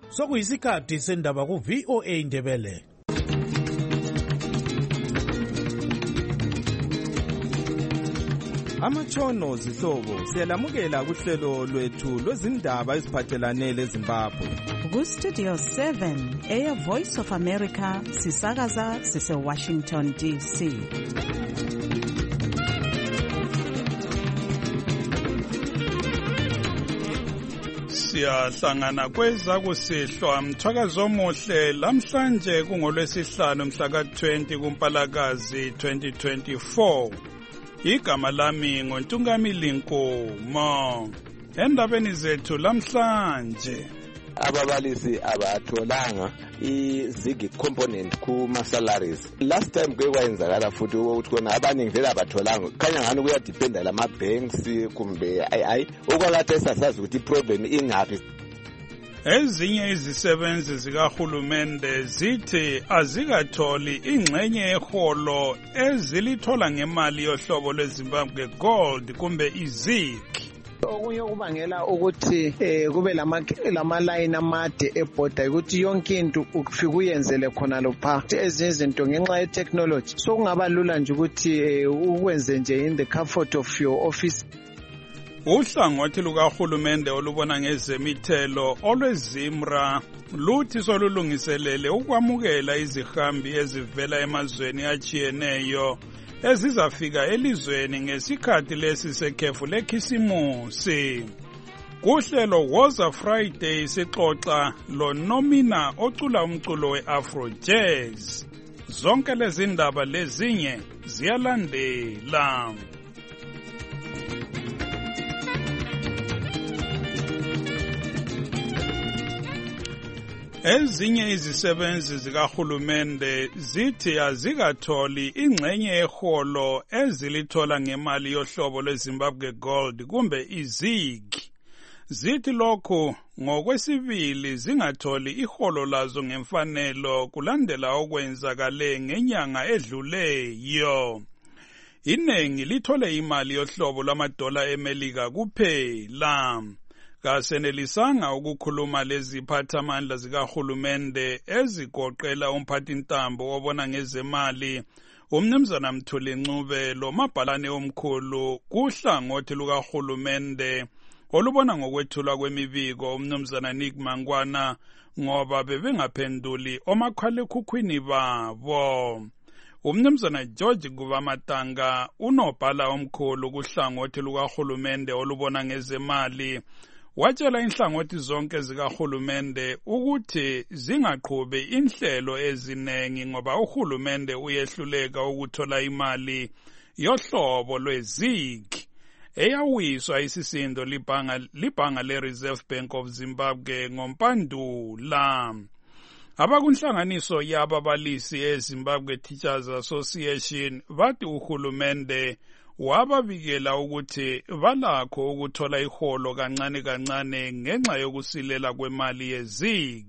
Sokuyisikhathi sendaba ku VOA Ndebele. Amatshono zihlobo siyalamukela kuhlelo lwethu lwezindaba eziphathelane leZimbabwe. Ku Studio 7 Air Voice of America sisakaza sise Washington DC. Siyahlangana kweza kusihlwa mthwakazo omuhle lamhlanje kungolwesihlanu mhla ka-20 kuMpalakazi 2024. Igama lami ngoNtungamili Nkomo. Endabeni zethu lamhlanje ababalisi abatholanga izigi component kuma salaries. Last time kwenzakala futhi ukuthi kona abaningi vele abatholanga. Khanya ngani kuyadependa lama banks kumbe okwakade sasazi ukuthi problem ingaphi. Ezinye izisebenzi zikahulumende zithi azikatholi ingxenye yeholo ezilithola ngemali yohlobo lweZimbabwe Gold kumbe izig. Okunye okubangela ukuthi kube lama line amade ebhoda ukuthi yonke into ufika uyenzele khona lopha ezinye izinto ngenxa ye technology so kungaba lula nje ukuthi ukwenze nje in the comfort of your office. Uhlangothi lukahulumende olubona ngezemithelo olweZimra luthi solulungiselele ukwamukela izihambi ezivela emazweni ajiyeneyo ezizafika elizweni ngesikhathi lesi sekhefu lekhisimusi. Kuhlelo Woza Friday sixoxa loNomina ocula umculo weAfro Jazz. Zonke lezi ndaba lezinye ziyalandela. Ezinye izisebenzi zikahulumende zithi azikatholi ingxenye yeholo ezilithola ngemali yohlobo lweZimbabwe Gold kumbe izig. Zithi lokhu ngokwesibili zingatholi iholo lazo ngemfanelo kulandela okwenzakale ngenyanga edluleyo. Inengi lithole imali yohlobo lwamadola eMelika kuphela. Kasenelisanga ukukhuluma leziphathamandla zikahulumende ezigoqela umphathintambo obona ngezemali uMnumzana Mthuli Ncube lomabhalane omkhulu kuhlangothi lukahulumende olubona ngokwethulwa kwemibiko uMnumzana Nick Mangwana ngoba bebengaphenduli omakhalekhukhwini babo. uMnumzana George Gubamatanga unobhala omkhulu kuhlangothi lukahulumende olubona ngezemali watshela inhlangothi zonke zikahulumende ukuthi zingaqhubi inhlelo ezinengi ngoba uhulumende uyehluleka ukuthola imali yohlobo lwezig eyawiswa isisindo libhanga leReserve Bank of Zimbabwe ngoMpandula. Abakunhlanganiso yababalisi eZimbabwe Teachers Association bathi uhulumende wababikela ukuthi balakho ukuthola iholo kancane kancane ngenxa yokusilela kwemali yezig.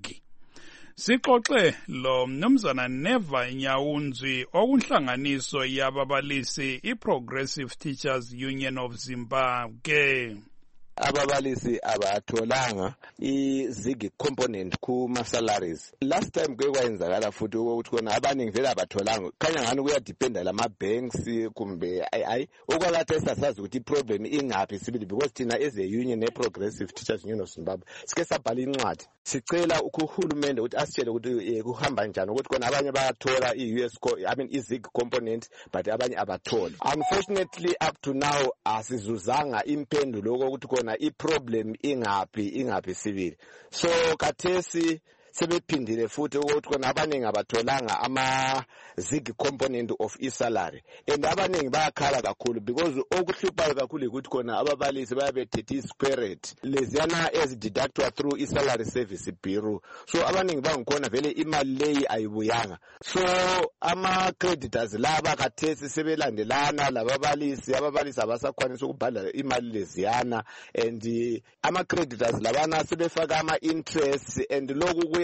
Sixoxe lo Mnumzana Neva Nyawunzwi okunhlanganiso yababalisi iProgressive Teachers Union of Zimbabwe. Ababalisi abatholanga izigi component kuma salaries. Last time kwenzakala futhi ukuthi kona abaningi vele abatholanga. Khanya ngani kuyadependa lama banks kumbe okwakade sasazi ukuthi problem ingaphi sibili because thina as a union Progressive Teachers Union of Zimbabwe sike sabhala incwadi sicela ukuhulumende ukuthi asitshele ukuthi kuhamba njani ukuthi kona abanye bayathola izig component but abanye abathola. Unfortunately up to now asizuzanga impendulo ukuthi kona i-problem ingaphi sibili. So kathesi sebephindile futhi ukuthi kona abaningi abatholanga ama-zig component of i-salary and abaningi bayakhala kakhulu because okuhluphayo kakhulu ukuthi kona ababalisi bayabethethe i-square rate leziyana ezideductwa through i-salary service bureau. So abaningi bangikhona vele imali leyi ayibuyanga. So ama-creditors laba kathesi sebelandelana lababalisi abasakwanisa ukubhadala imali leziyana and ama-creditors labana sebefaka ama-interest and lokhu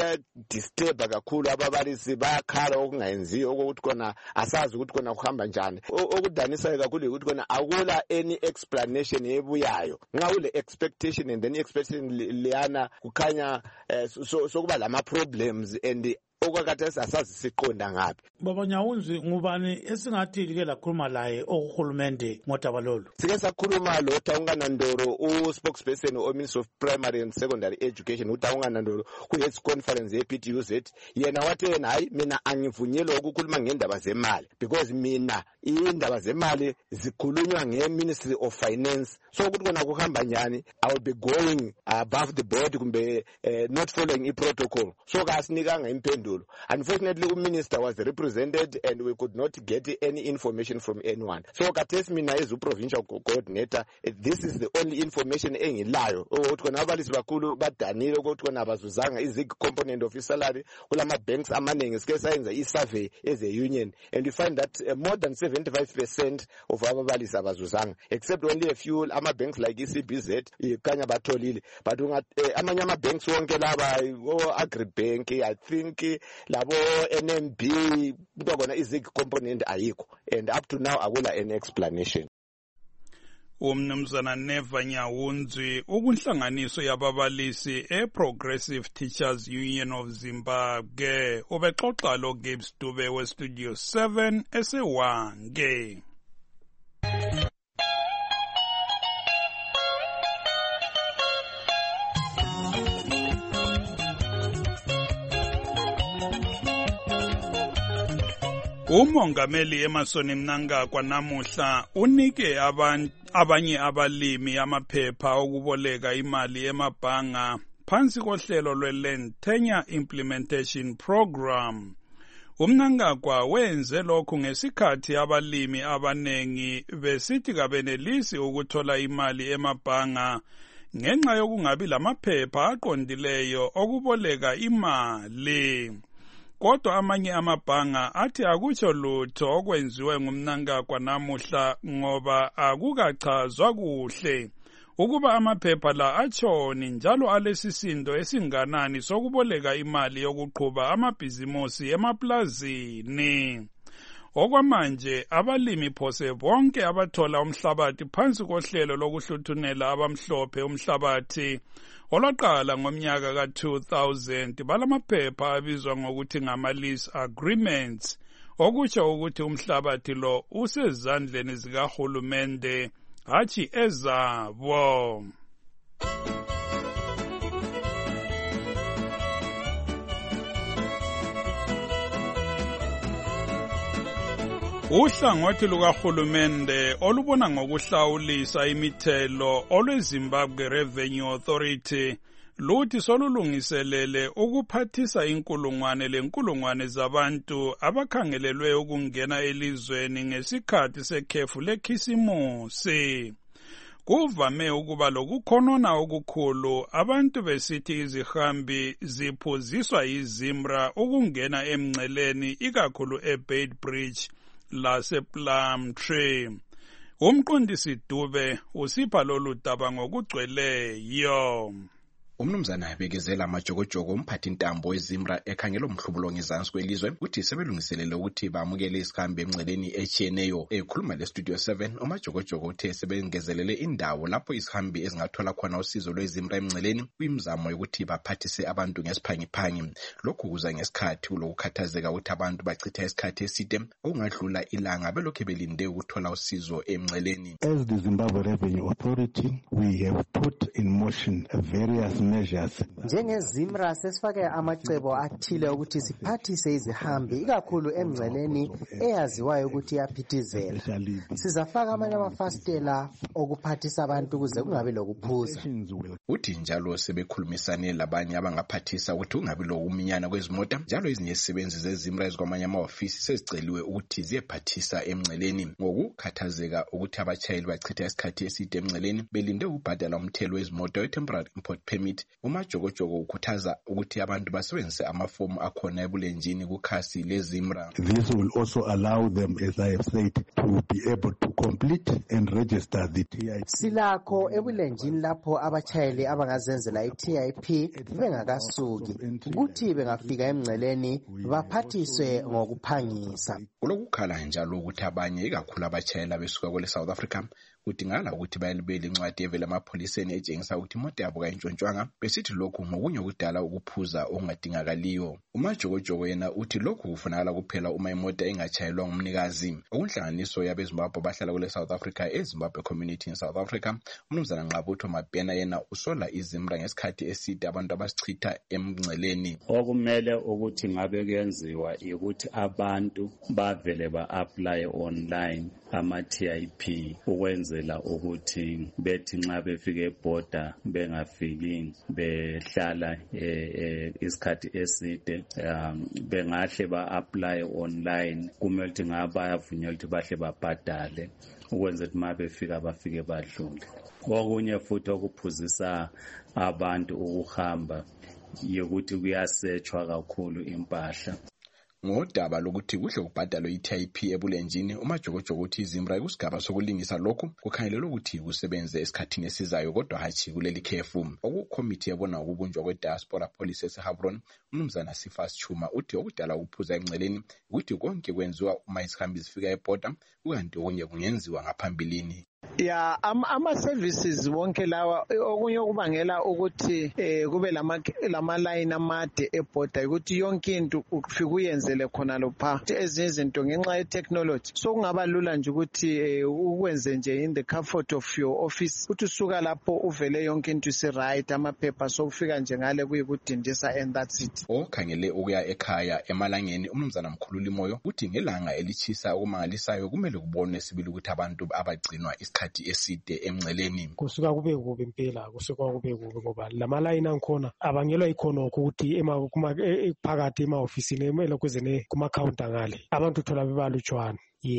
kuyadisturba kakhulu ababalisi bayakhala okungayenziyo ukuthi kona asazi ukuthi kona kuhamba njani. Okudanisayo kakhulu ukuthi kona akula any explanation ebuyayo nxa ule expectation and then expectation liyana kukhanya sokuba lama problems and okwakhathesi asazi siqonda ngaphi. Baba Nyawunzi, ngubani esingathi like lakhuluma laye okuhulumende ngodaba lolu? Sike sakhuluma lo Taungana Ndoro, spokesperson o Ministry of Primary and Secondary Education, uTaungana Ndoro ku health conference ye-PTUZ. Yena wathi yena hayi mina angivunyelwa ukukhuluma ngendaba zemali because mina indaba zemali zikhulunywa nge-Ministry of Finance. So ukuthi kona kuhamba njani, I will be going above the board kumbe not following i-protocol. So kasinikanga impendulo. Unfortunately, the minister was represented and we could not get any information from anyone. So kathesi mina as provincial coordinator, this is the only information engilayo. Ukuthi kona abalisi bakhulu badanile ukuthi kona abazuzanga izig component of salary kulama banks amaningi sike sayenza i-survey as a union and we find that more than 75% of ababalisi abazuzanga except only a few ama banks like ECBZ ikanya batholile but amanye ama banks wonke laba Agribank I think labo NMB kugona izig component ayikho and up to now akula any explanation. Umnumzana Neva Nyawunzi ukunhlanganiso yababalisi Progressive Teachers Union of Zimbabwe ubexoxa lo Gibbs Dube we Studio 7 esewange. Umongameli Emerson Mnangagwa namuhla unike abanye abalimi amaphepha okuboleka imali emabhanga phansi kohlelo lwe-Land Tenure Implementation Program. Mnangagwa wenze lokhu ngesikhathi abalimi abanengi besithi kabenelisi ukuthola imali emabhanga ngenxa yokungabi lamaphepha aqondileyo okuboleka imali. Kodwa amanye amabhanga athi akutsho lutho okwenziwe nguMnangagwa namuhla ngoba akukachazwa kuhle ukuba amaphepha la atshoni njalo alesisindo esinganani sokuboleka imali yokuqhuba amabhizimusi emaplazini. Okwamanje abalimi phose bonke abathola umhlabathi phansi kohlelo lokuhluthunela abamhlophe umhlabathi olwaqala ngomnyaka ka-2000 balamaphepha abizwa ngokuthi ngama-lease agreements okutsho ukuthi umhlabathi lo usezandleni zikahulumende hatshi ezabo. Uhlangothi lukahulumende olubona ngokuhlawulisa imithelo olweZimbabwe Revenue Authority luthi solulungiselele ukuphathisa inkulungwane zabantu abakhangelelwe ukungena elizweni ngesikhathi sekhefu lekhisimusi. Kuvame ukuba lokukhonona okukhulu abantu besithi izihambi ziphuziswa yiZimra ukungena emngceleni ikakhulu eBeitbridge lasePlumtree. Umqondisi Dube usipha lolu daba ngokugcweleyo. Umnumzana abekezela amajokojoko umphathi intambo weZimra ekhangela umhlubulo ngezansi kwelizwe uthi sebelungiselele ukuthi bamukele isihambi emngceleni echiyeneyo. Ekhuluma leStudio 7 umajokojoko uthe sebengezelele indawo lapho isihambi ezingathola khona usizo lweZimra emngceleni kuyimizamo yokuthi baphathise abantu ngesiphangiphangi. Lokhu kuza ngesikhathi kulokukhathazeka ukuthi abantu bachitha isikhathi eside okungadlula ilanga belokhu belinde ukuthola usizo emngceleni. As the Zimbabwe Revenue Authority, we have put in motion various measures. NjengeZimra sesifake amacebo athile ukuthi siphathise izihambi ikakhulu emngceleni eyaziwayo ukuthi iyaphithizela. Sizafaka amanye amafastela okuphathisa abantu ukuze kungabi lokuphuza. Uthi njalo sebekhulumisane labanye abangaphathisa ukuthi kungabi lokuminyana kwezimota njalo ezinye izisebenzi zeZimra ezikwamanye amahofisi seziceliwe ukuthi ziyephathisa emngceleni ngokukhathazeka ukuthi abachayeli bachitha isikhathi eside emngceleni belinde ukubhadala umthelo wezimoto temporary import permit Street. UMajokojoko ukhuthaza ukuthi abantu basebenzise amafomu akhona ebulenjini kukhasi leZimra. This will also allow them, as I have said, to be able to complete and register the TIP. Silakho ebulenjini lapho abachayeli abangazenzela iTIP bengakasuki ukuthi bengafika emngceleni baphathiswe ngokuphangisa. Kulokukhala njalo ukuthi abanye ikakhulu abachayela besuka kwele South Africa kudingakala ukuthi bayelibele incwadi evela emapholiseni etshengisa ukuthi imoto yabo kayintshontshwanga, besithi lokhu ngokunye ukudala ukuphuza okungadingakaliyo. UMajokojoko yena uthi lokhu kufunakala kuphela uma imoto ingachayelwa ngumnikazi. Okunhlanganiso yabeZimbabwe bahlala kule South Africa eZimbabwe Community in South Africa, uMnumzana Nqabutho Mabhena yena usola iZimra ngesikhathi eside abantu abasichitha emngceleni. Okumele ukuthi ngabe kuyenziwa ukuthi abantu bavele ba-apply online ama-TIP ukwenzela ukuthi bethi nxa befika eborder bengafiki behlala isikhathi eside bengahle ba-apply online. Kumele ukuthi ngabayavunyelwa ukuthi bahle babhadale ukwenzela ukuthi ma befika bafike badlule. Okunye futhi okuphuzisa abantu ukuhamba yokuthi kuyasetshwa kakhulu impahla. Ngodaba lokuthi kuhle kubhadalwe iTIP ebulenjini, uMajokojoko uthi iZimra kusigaba sokulingisa lokhu kukhangelelwe ukuthi kusebenze esikhathini esizayo kodwa hatshi kuleli khefu. Okukommittee yabona ukubunjwa kwe-diaspora policy eseHabron, uMnumzana Sifas Chuma uthi okudala ukuphuza emngceleni ukuthi konke kwenziwa uma izihambi zifika eborder ukanti okunye kungenziwa ngaphambilini. Ya ama-services wonke lawa okunye okubangela ukuthi kube lama line amade eborder ukuthi yonke into ufike uyenzele khona lopha ezinye izinto ngenxa ye-technology so kungaba lula nje ukuthi ukwenze nje in the comfort of your office ukuthi usuka lapho uvele yonke into isi-right amaphepha sokufika nje ngale kuyikudindisa and that's it. Okhangele ukuya ekhaya emalangeni uMnumzana Mkhululi Moyo uthi ngelanga elichisa okumangalisayo kumele kubonwe sibili ukuthi abantu abagcinwa isikhathi eside emngceleni. Kusuka kube kubi impela, kusuka kube kubi ngoba lamalayini angikhona abangelwa ikhonokho ukuthi phakathi ema-ofisini elokwezene kuma-counter ngale abantu uthola bebalutshwana.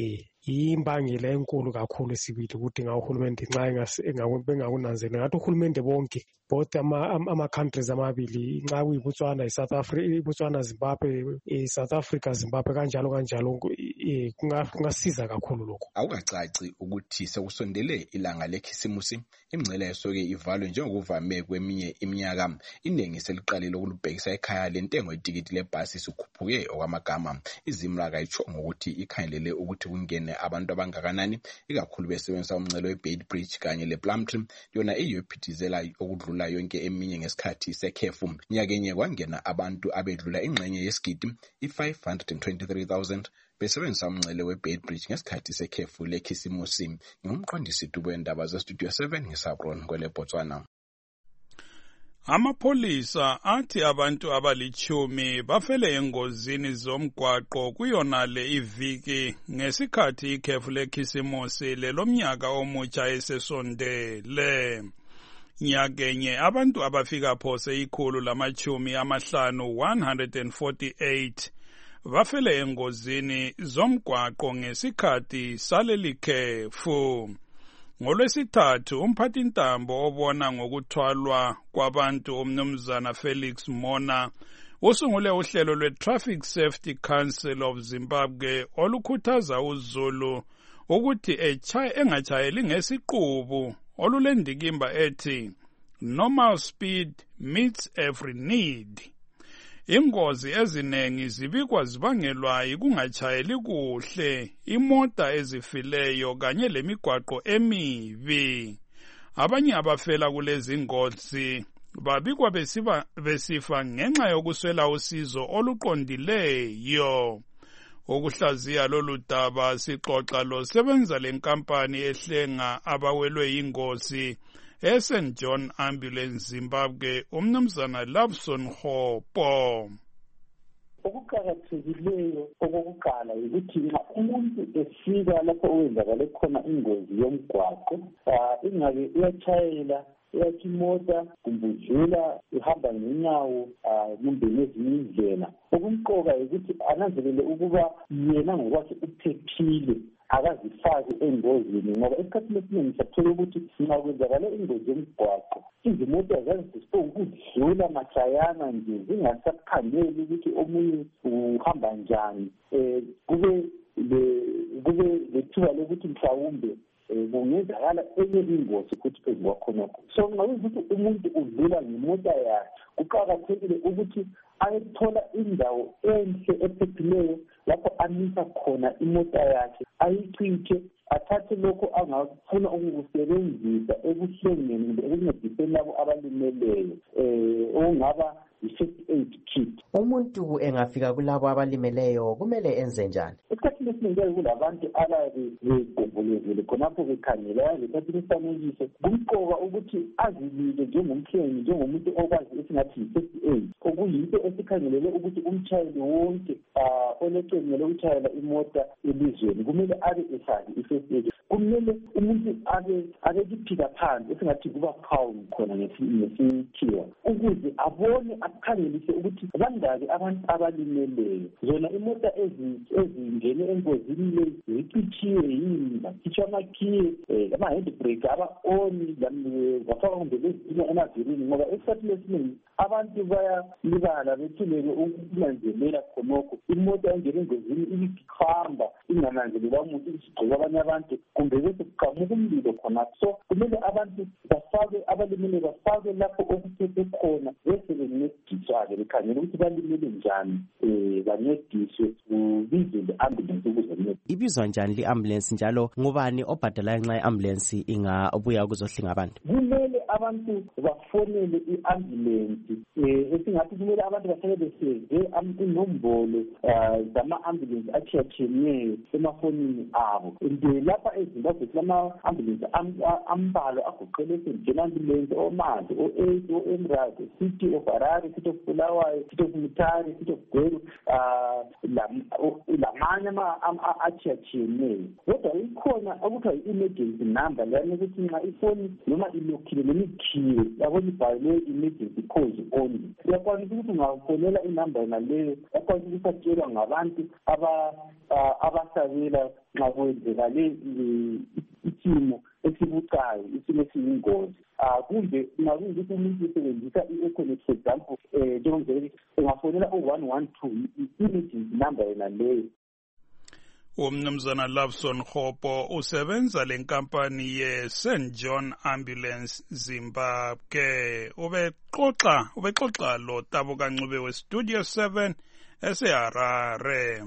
Yimbangela enkulu kakhulu sibili ukuthi uhulumende nxa bengakunanzeli ngathi uhulumende bonke both ama-countries amabili nxa kuyiBotswana iSouth Africa, iBotswana Zimbabwe, South Africa Zimbabwe kanjalo kungasiza kakhulu lokho. Awukacaci ukuthi sekusondele ilanga lekhisimusi, imingcele yasoke ivalwe njengokuvame kweminye iminyaka. Iningi seliqalile ukulubhekisa ekhaya lentengo yetikiti lebhasi sikhuphuke okwamagama. iZimra kayitshongo ukuthi ikhangelele ukuthi kungene abantu abangakanani ikakhulu besebenzisa umngcele weBeitbridge kanye lePlumtree yona eyiphithizela okudlula yonke eminye ngesikhathi sekhefu. Nyakenye kwangena abantu abedlula ingxenye yesigidi i-523,000 besebenzisa umngcele weBeitbridge ngesikhathi sekhefu lekhisimusi. Ngumqondisi wendaba zeStudio 7 ngeSabron kwele Botswana. Amapholisa athi abantu abali-10 bafele engozini zomgwaqo kuyonale iviki ngesikhathi ikhefu lekhisimusi lelomnyaka omutsha esesondele. Nyakenye abantu abafika phose 148 bafele engozini zomgwaqo ngesikhathi saleli khefu. NgoLwesithathu umphathintambo obona ngokuthwalwa kwabantu uMnumzana Felix Mona usungule uhlelo lwe-Traffic Safety Council of Zimbabwe olukhuthaza uZulu ukuthi engachayeli ngesiqubu olulendikimba ethi normal speed meets every need. Ingozi ezinengi zibikwa zibangelwa yikungachayeli kuhle, imota ezifileyo kanye lemigwaqo emibi. Abanye abafela kulezi ngozi babikwa besifa ngenxa yokuswela usizo oluqondileyo. Ukuhlaziya lolu daba sixoxa losebenza lenkampani ehlenga abawelwe ingozi eSt John Ambulance Zimbabwe uMnumzana Loveson Hopo. Okuqakathekileyo okokuqala ukuthi nxa umuntu efika lapho okwenzakale khona ingozi yomgwaqo ingabe uyachayela uyathi imota kumbe udlula ihamba ngenyawo kumbe ngezinye indlela. Okumqoka ukuthi ananzelele ukuba yena ngokwakhe uphephile akazifaki engozini ngoba esikhathini esiningi siyathola ukuthi nxa kwenzakale ingozi yomgwaqo izimota ukudlula matshayana nje zingasakhangeli ukuthi omunye uhamba njani kube lethuba lokuthi mhlawumbe kungenzakala enye ingozi futhi phezu kwakhonokho. So nxa ukuthi umuntu udlula ngemota yakhe kuqakathekile ukuthi ayethola indawo enhle ephephileyo lapho amisa khona imota yakhe ayichithe athathe lokho angafuna ukukusebenzisa ekuhlengeni kumbe ekuncediseni labo abalimeleyo okungaba i-first aid kit. Umuntu engafika kulabo abalimeleyo kumele enze njani? Esikhathini esiningi kulabantu ababe begombolozele khonapho bekhangela ngesikhathi imifanekiso kumqoka ukuthi azibike njengomhlengi njengomuntu okwazi esingathi i-first aid okuyinto esikhangelele ukuthi umtshayeli wonke oleqembu lokutshayela imota elizweni kumele abe esazi i-first aid. Kumele umuntu abe kuphika phansi esingathi kuba pound khona ngesikhiwa ukuze abone akhangelise ukuthi bangaki abantu abalimeleyo. Zona imota ezingene engozini le zicitshiwe yini, bakhitshwa amakhiye ama-handbrake aba-on bafaka kumbe bezinye emavirini ngoba esikhathini esiningi abantu bayalibala bethuleke ukunanzelela khonokho imota engene engozini ibihamba ingananzelela umuntu isigqoka abanye abantu kumbe bese kuqhamuka umlilo khonapho. So kumele abantu abalimele bafake lapho okuphephe khona bese bencediswa-ke bekhangela ukuthi balimele njani bancediswe kubizwe le-ambulance ukuze bencediswe. Ibizwa njani le-ambulance njalo ngubani obhadalayo nxa i-ambulance ingabuya ukuzohlinga abantu? Kumele abantu bafonele i-ambulance esingathi kumele abantu bahlale beseve inombolo zama-ambulance atshiyatshiyeneyo emafonini abo. Lapha eZimbabwe silama-ambulance ambalwa agoqela eSt Ambulance, oManzi, o-8, o-Emrad, City of Harare, City of Bulawayo, City of Mutare, City of Gweru, lamanye atshiyatshiyeneyo. Kodwa ikhona okuthiwa i-emergency number lana ukuthi nxa ifoni noma ilokhile noma ikhiwe yabona ibhalwe emergency cause only. Uyakwanisa ukuthi ungafonela inamba yonaleyo yakwanisa ukuthi atshelwa ngabantu abasabela nxa kwenzekale isimo esibucayi, isimo esiyingozi. Kumbe ngakuthi umuntu usebenzisa i-Econet for example njengomzekelo engafonela u-112 i-emergency number yonaleyo. Umnumzana Loveson Hopo usebenza lenkampani ye-St. John Ambulance Zimbabwe. Ubexoxa lo Tabo Kancube we-Studio 7 eseHarare.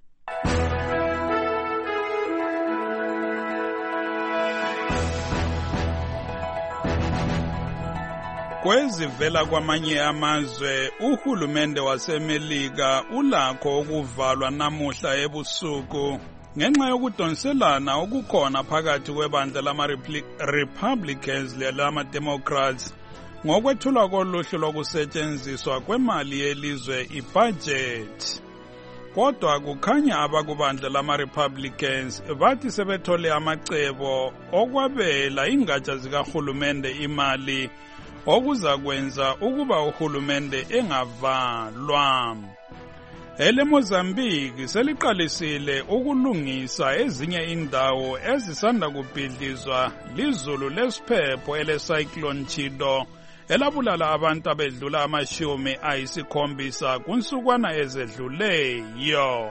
Kwezivela kwamanye amazwe uhulumende waseMelika ulakho ukuvalwa namuhla ebusuku ngenxa yokudonselana okukhona phakathi kwebandla lama-Republicans lelama-Democrats ngokwethulwa koluhlu lokusetshenziswa kwemali yelizwe ibudget. Kodwa kukhanya abakubandla lama-Republicans bathi sebethole amacebo okwabela ingatsha zikahulumende imali okuzakwenza ukuba uhulumende engavalwa. EMozambique seliqalisile ukulungisa ezinye indawo ezisanda kubhidlizwa lizulu lesiphepho ele-Cyclone Chido elabulala abantu abedlula 70 kunsukwana ezedluleyo.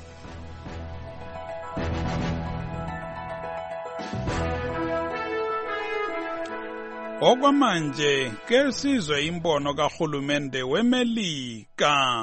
Okwamanje ke sizwe imbono kahulumende weMelika.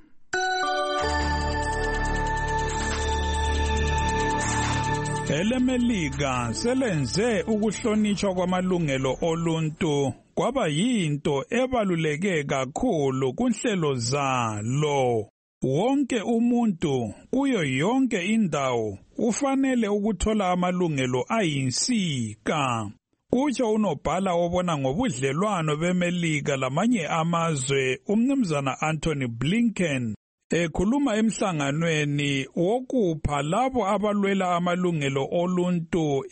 EMelika selenze ukuhlonitshwa kwamalungelo oluntu kwaba yinto ebaluleke kakhulu kunhlelo zalo. Wonke umuntu kuyo yonke indawo ufanele ukuthola amalungelo ayinsika. Kutsho unobhala obona ngobudlelwano beMelika lamanye amazwe umnumzana Anthony Blinken ekhuluma emhlanganweni wokupha labo abalwela amalungelo oluntu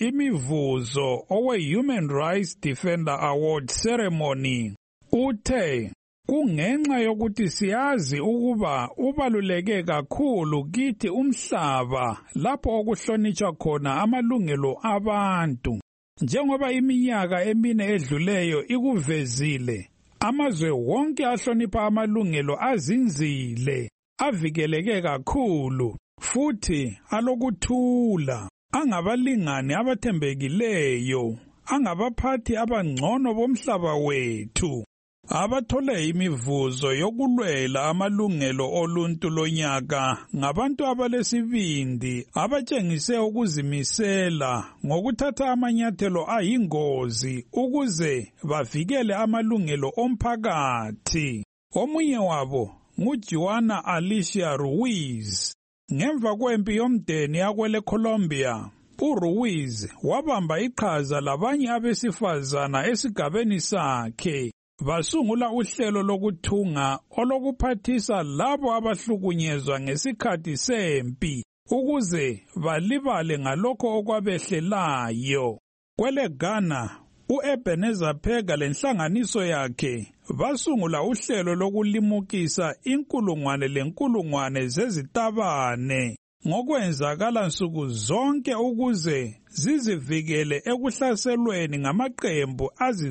imivuzo owe Human Rights Defender Award Ceremony. Uthe kungenxa yokuthi siyazi ukuba ubaluleke kakhulu kithi umhlaba lapho okuhlonitshwa khona amalungelo abantu. Njengoba iminyaka emine edluleyo ikuvezile, amazwe wonke ahlonipha amalungelo azinzile, avikeleke kakhulu, futhi alokuthula, angabalingani abathembekileyo, angabaphathi abangcono bomhlaba wethu, abathole imivuzo yokulwela amalungelo oluntu lonyaka ngabantu abalesibindi abatshengise ukuzimisela ngokuthatha amanyathelo ayingozi ukuze bavikele amalungelo omphakathi. Omunye wabo nguJuana Alicia Ruiz. Ngemva kwempi yomdeni yakwele Colombia, uRuiz wabamba iqhaza labanye abesifazana esigabeni sakhe. Basungula uhlelo lokuthunga olokuphathisa labo abahlukunyezwa ngesikhathi sempi ukuze balibale ngalokho okwabehlelayo. Kwele Ghana, uEbenezer Phega lenhlanganiso yakhe basungula uhlelo lokulimukisa inkulungwane zezitabane ngokwenzakala nsuku zonke ukuze zizivikele ekuhlaselweni ngamaqembu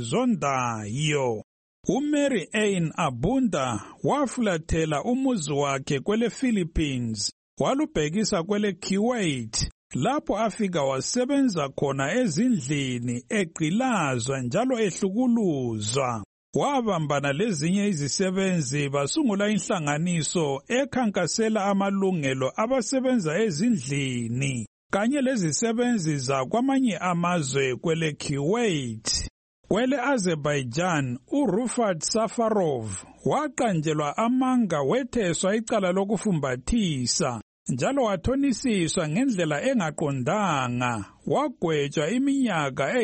azizondayo. uMary Ann Abunda wafulathela umuzi wakhe kwele Philippines, walubhekisa kwele Kuwait, lapho afika wasebenza khona ezindlini egqilazwa njalo ehlukuluzwa. Wabambana lezinye izisebenzi basungula inhlanganiso ekhankasela amalungelo abasebenza ezindlini kanye lezisebenzi zakwamanye amazwe kwele Kuwait. Kwele Azerbaijan, uRufat Safarov waqanjelwa amanga wetheswa icala lokufumbathisa, njalo wathonisiswa ngendlela engaqondanga, wagwetshwa iminyaka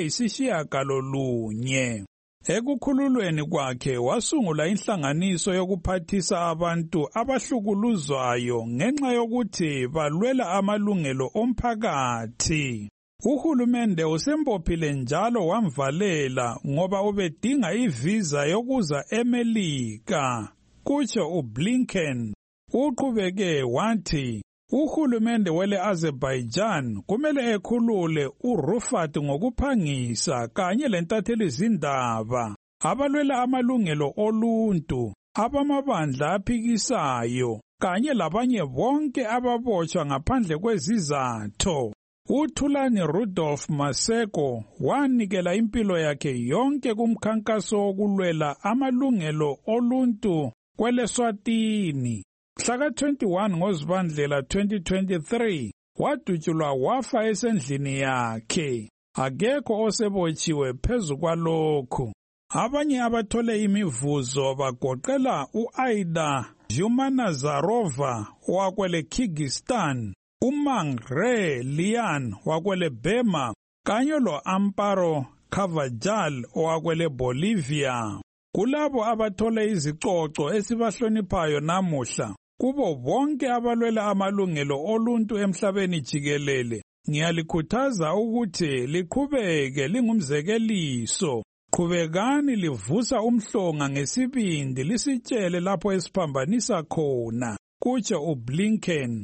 eyisishiyagalolunye. Ekukhululweni kwakhe wasungula inhlanganiso yokuphathisa abantu abahlukuluzwayo ngenxa yokuthi balwela amalungelo omphakathi. Uhulumende usembophile njalo wamvalela ngoba ubedinga ivisa yokuza eMelika, kutsho uBlinken. Uqhubeke wathi uhulumende wele Azerbaijan kumele ekhulule uRufat ngokuphangisa kanye lentatheli zindaba, abalwela amalungelo oluntu, abamabandla aphikisayo, kanye labanye bonke ababotshwa ngaphandle kwezizatho. uThulani Rudolph Maseko wanikela impilo yakhe yonke kumkhankaso wokulwela amalungelo oluntu kweleSwatini. Mhlaka 21 ngoZibandlela 2023 wadutshulwa wafa esendlini yakhe. Akekho osebotshiwe phezu kwalokhu. Abanye abathole imivuzo bagoqela uAida Jumanazarova wakwele Kyrgyzstan, uMangre Lian wakwele Burma kanye lo-Amparo Cavajal wakwele Bolivia. Kulabo abathole izicoco esibahloniphayo namuhla, kubo bonke abalwela amalungelo oluntu emhlabeni jikelele, ngiyalikhuthaza ukuthi liqhubeke lingumzekeliso. Qhubekani livusa umhlonga ngesibindi lisitshele lapho esiphambanisa khona, kutsho uBlinken.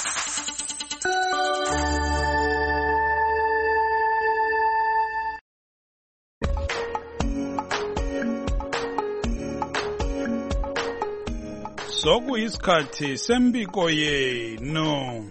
Sokuyisikhathi sembiko yenu.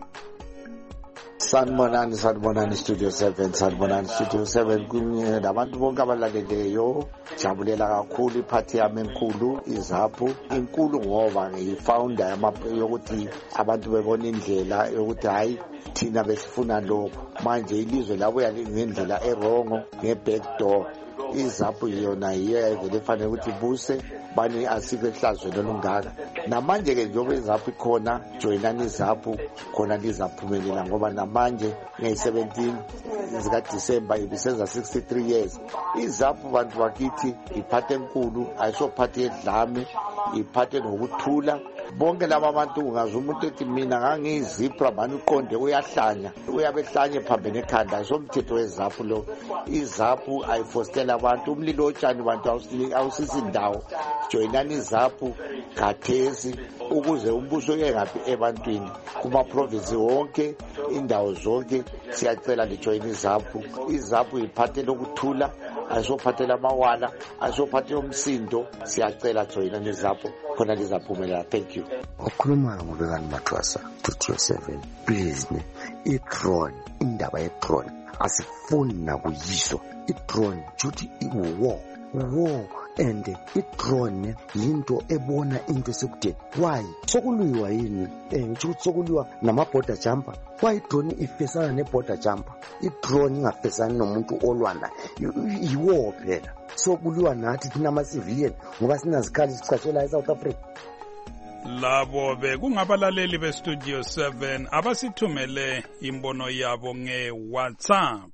Sanibonani Studio 7, sanibonani Studio 7 kunye nabantu bonke abalaleleyo. Jabulela kakhulu iphathi yami enkulu izaphu inkulu ngoba ngiyifounder yokuthi abantu bebona indlela yokuthi hayi thina besifuna lokho. Manje ilizwe labuya ngendlela erongo ngeback door. Izaphu yona yiyo vele fanele ukuthi buse bani asike ehlazweni olungaka. Namanje ke njengoba izaphu ikhona, joinani izaphu khona lizaphumelela ngoba namanje nge-17 zika December ibisenza 63 years. Izaphu bantu bakithi iphathe enkulu, ayisophathe edlame, iphathe ngokuthula, bonke laba abantu ungaze umuntu ethi mina ngangiyizipra manje uqonde uyahlanya uyabehlanye phambene ekhanda somthetho wezaphu lo izaphu ayifostela abantu umlilo otshani bantu awusisi indawo joinani izaphu khathesi ukuze umbuso uyengaphi ebantwini kuma province wonke indawo zonke siyacela lijoin izaphu iphathele ukuthula ayisophathela amawala ayisophathela umsindo siyacela joina nezapho khona lizaphumelela. Thank you. Ukhuluma ngobekani Mathwasa Studio 7 please i-drone indaba ye-drone asifuni nakuyiso i-drone juthi iwar and i-drone yinto ebona into esekudeni. Why sokulwiwa yini ukuthi sokulwiwa nama-border jumper? Why drone ifesana ne-border jumper? I-drone ingafesani nomuntu olwana yiwo phela. Sokulwiwa nathi thina ama-civilian ngoba sinazikhali sicatshela eSouth Africa. Labo bekungabalaleli beStudio 7 abasithumele imbono yabo nge-WhatsApp.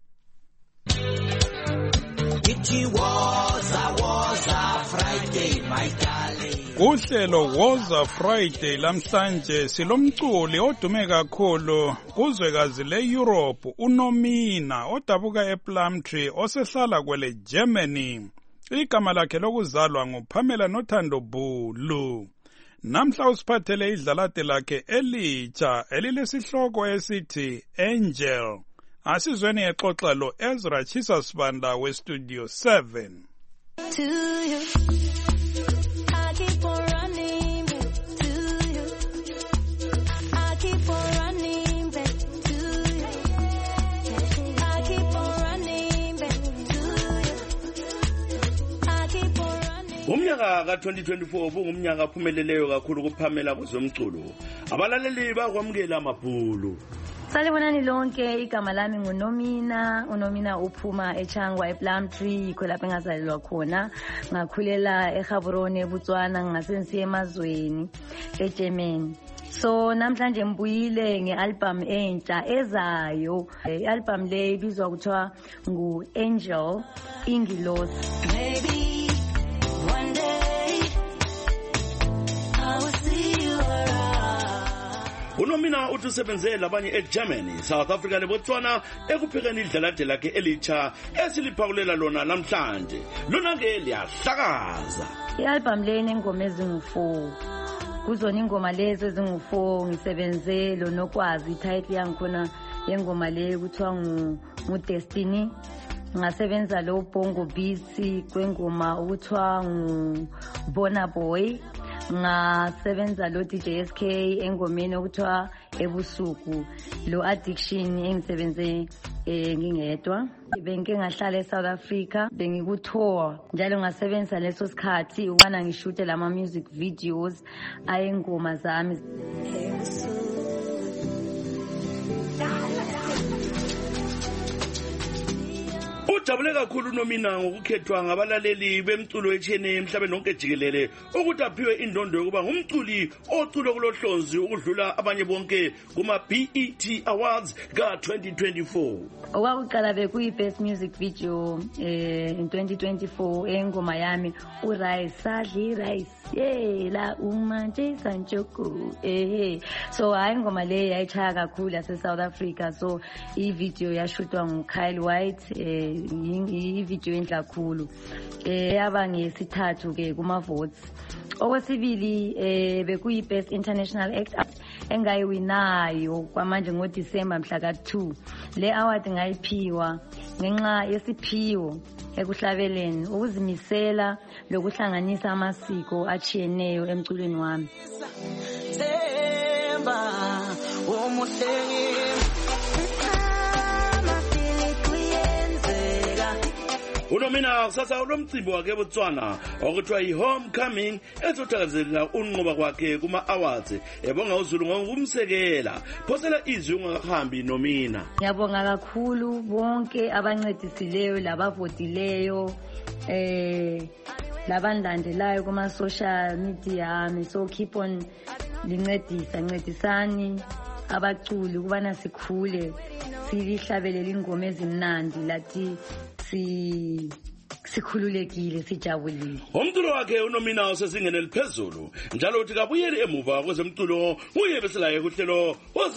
Uhlelo Woza Friday lamhlanje silomculi odume kakhulu kuzwekazi le-Europe uNomina odabuka ePlumtree osehlala kwele Germany. Igama lakhe lokuzalwa nguPamela Nothando Bhulu. Namhla usiphathele idlalade lakhe elitsha elilesihloko esithi Angel. Asizweni exoxa lo Ezra Chisa Sibanda weStudio 7. To you, I keep on running back to you. I keep on running back to you. I keep on running back to you. I keep on running. Umnyaka ka-2024 bungumnyaka ophumeleleyo kakhulu kuPamela kwezomculo. Abalaleli bakwamukela amabhulu. Salibonani lonke, igama lami nguNomina. uNomina uphuma eChangwa ePlumtree, yikho lapho engazalelwa khona. Ngakhulela eGaborone eBotswana, ngasensiya emazweni eGermany. So namhlanje mbuyile ngealbum entsha ezayo. I-album le ibizwa kuthiwa ngu-Angel Ingilosi. Maybe one day I will see you around. uNomina uthi usebenzele abanye eGermany, South Africa leBotswana ekuphekeni idlalade lakhe elitsha esiliphakulela lona namhlanje. Lona ke liyahlakaza. I-album le inengoma ezingu-4. Kuzona ingoma lezo ezingu-4 ngisebenzele nokwazi ititle yangikhona yengoma le kuthiwa ngu-Destiny. Ngasebenza lo Bongo Beats kwengoma ukuthiwa nguBona Boy. Ngasebenza lo DJ SK engomeni okuthiwa Ebusuku. Lo Addiction engisebenze ngingedwa. Benke ngahlala eSouth Africa, bengikutour njalo ngasebenza leso sikhathi ukubana ngishute lama music videos ayengoma zami. Ujabule kakhulu uNomina ngokukhethwa ngabalaleli bemculo echene emhlabeni wonke jikelele ukuthi aphiwe indondo yokuba ngumculi ocula kulohlonzi ukudlula abanye bonke kuma BET Awards ka-2024. Okwakuqala bekuyi-best music video in 2024 engoma yami uRice sadli rice la umanje sanchoko so hayi ingoma le yayichaya kakhulu yase-South Africa, so i-video yashutwa nguKyle White i-video enhle kakhulu yaba ngesithathu ke kuma-votes. Okwesibili bekuyi-best international act engayiwinayo kwamanje ngoDisemba mhla ka-2. Le award ngayiphiwa ngenxa yesiphiwo ekuhlabeleni ukuzimisela lokuhlanganisa amasiko achiyeneyo emculweni wami. uNomina kusasa ulomcimbi wakhe eBotswana okuthiwa yi-Homecoming ezothakazelela unqoba kwakhe kuma-awards. Ebonga uZulu ngokumsekela. Phosela izwi ungakahambi Nomina. Ngiyabonga kakhulu bonke abancedisileyo labavotileyo labandilandelayo kuma-social media ami. So keep on ncedisani abaculi ukubana sikhule silihlabelela ingoma ezimnandi lathi sikhululekile sijabulile. Umculo wakhe unomina osezingeni eliphezulu njalo uthi kabuyeli emuva kwezemculo uye beselaye kuhlelo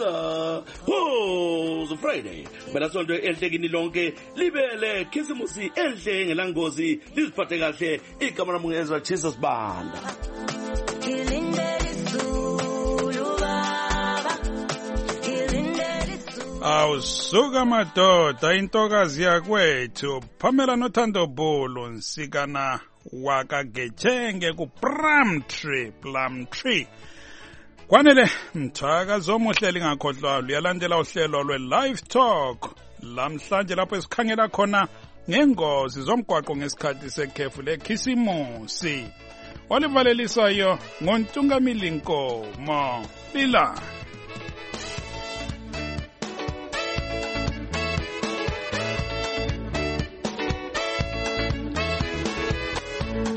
woza Friday. Phela sonto enhlekini lonke libele khisimusi enhle ngelangozi liziphathe kahle igama laMngezwa Jesus Banda. Awusuka madoda intokazi yakwethu Pamela Nothando Bulu nsikana wakagechenge ku Plumtree kwanele mthaka zomuhle lingakhohlwa luyalandela uhlelo lwe-Live Talk lamhlanje lapho esikhangela khona ngengozi zomgwaqo ngesikhathi sekhefu lekhisimusi olivalelisayo ngontungamili Nkomo Lila.